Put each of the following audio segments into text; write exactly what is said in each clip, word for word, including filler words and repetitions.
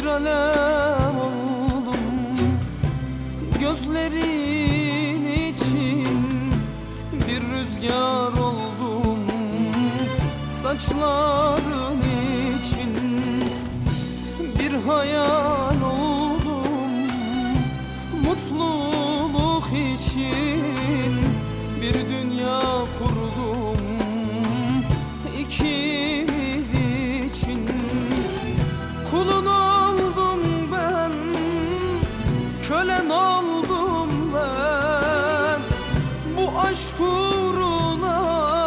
alev oldum gözlerin için, bir rüzgar oldum saçların için, bir hayal oldum mutluluk için, bir dünya kurdum ikimiz için. Kulun oldum ben, kölen oldum ben, bu aşk uğruna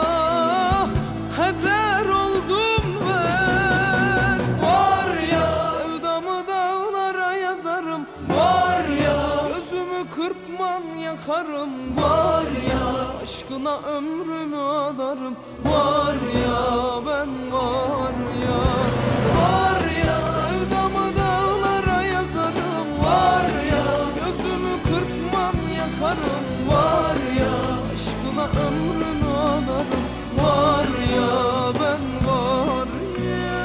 heder oldum ben. Var ya sevdamı dağlara yazarım, var ya gözümü kırpmam yakarım, var ya aşkına ömrümü adarım, var ya ben var ya. Var ya sevdamı dağlara yazarım, var ya gözümü kırpmam yakarım, var ya aşkına ömrümü adarım, var ya ben var ya.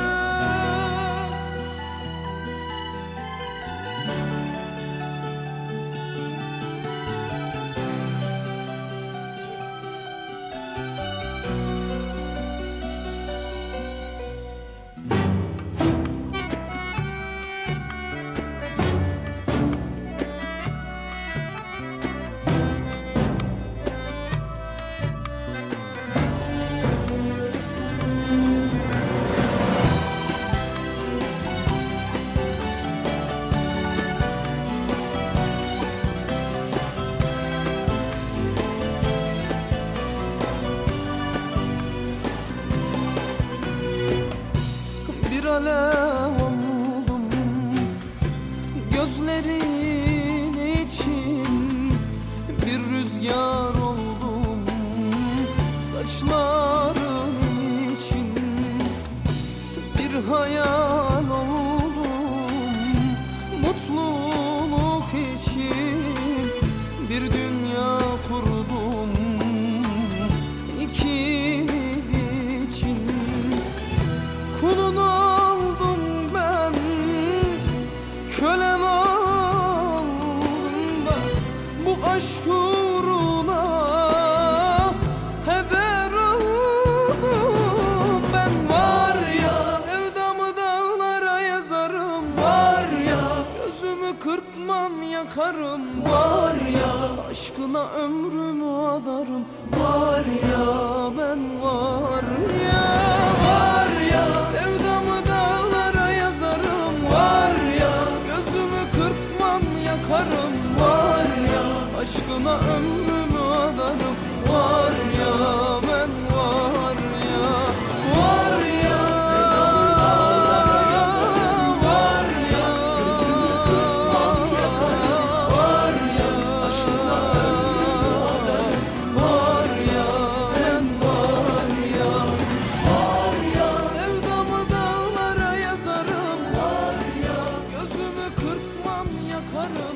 Bir alev oldum gözlerin için, bir rüzgar oldum saçların için, bir hayal oldum mutluluk için, bir dünya kurdum ikimiz için. Kulun oldum ben, kölen oldum ben, bu aşk uğruna heder oldum ben. Var ya sevdamı dağlara yazarım, var ya gözümü kırpmam yakarım, var ya aşkına ömrümü adarım, var ya ben var ya. Var ya sevdamı dağlara yazarım, var ya gözümü kırpmam yakarım, var ya aşkına ömrümü adarım, var ya ben var ya. Var ya sevdamı dağlara yazarım, var ya gözümü kırpmam yakarım, var ya aşkına ömrümü adarım, var ya ben var ya. Var ya sevdamı dağlara yazarım, var ya gözümü kırpmam yakarım,